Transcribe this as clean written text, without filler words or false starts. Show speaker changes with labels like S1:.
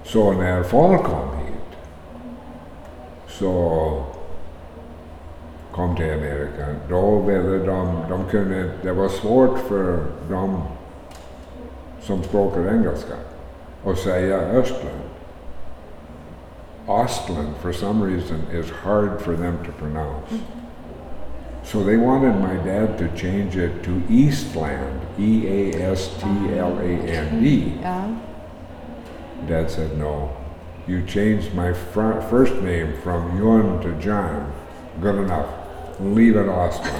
S1: Så när folk kom hit så kom till Amerika, då ville de kunde, det var svårt för dem som språkar engelska att säga Östland. Ostland, for some reason, is hard for them to pronounce. So they wanted my dad to change it to Eastland, E-A-S-T-L-A-N-D.
S2: Ja.
S1: Dad said, no, you changed my first name from Yuan to John. Good enough. Leave it Ostland.